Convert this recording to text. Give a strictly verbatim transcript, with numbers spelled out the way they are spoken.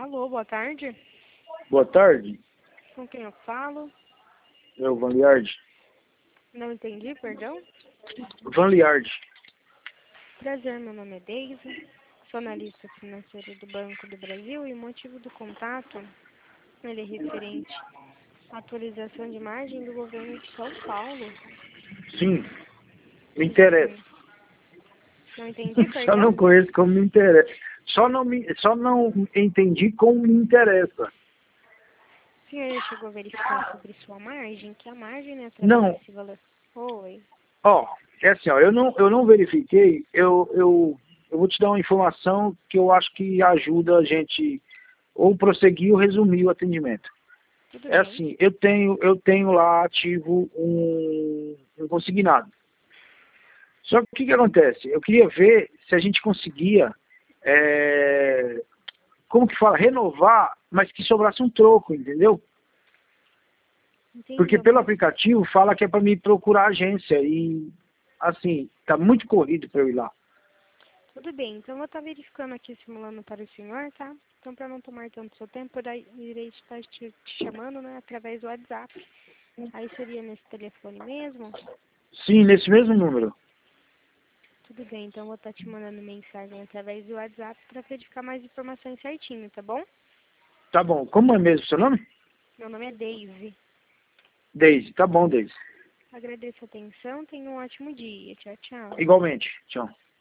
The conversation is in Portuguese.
Alô, boa tarde. Boa tarde, Com quem eu falo? é o Van Liard. Não entendi, perdão. Van Liard. Prazer, meu nome é Deise, sou analista financeiro do Banco do Brasil e o motivo do contato ele é referente à atualização de margem do governo de São Paulo. Sim, me interessa. Sim. Não entendi, Só perdão? não conheço como me interessa. Só não, me, só não entendi como me interessa. O senhor chegou a verificar sobre sua margem, que a margem, né, através Não, desse valor... Oi. ó, é assim, ó, eu não, eu não verifiquei, eu, eu, eu vou te dar uma informação que eu acho que ajuda a gente ou prosseguir ou resumir o atendimento. Tudo É bem. assim, eu tenho, eu tenho lá ativo um, um consignado. Só que o que, que acontece? Eu queria ver se a gente conseguia, é, como que fala, renovar, mas que sobrasse um troco, entendeu? Entendi, Porque eu pelo posso... aplicativo fala que é para me procurar agência e, assim, tá muito corrido para eu ir lá. Tudo bem, então eu vou estar verificando aqui, simulando para o senhor, tá? Então, para não tomar tanto seu tempo, eu daí- irei estar te, te chamando, né, através do WhatsApp. Aí seria nesse telefone mesmo? Sim, nesse mesmo número. Tudo bem, então eu vou estar te mandando mensagem através do WhatsApp para verificar mais informações certinho, tá bom? Tá bom. Como é mesmo seu nome? Meu nome é Deise. Deise. Tá bom, Deise. Agradeço a atenção, tenha um ótimo dia. Tchau, tchau. Igualmente. Tchau.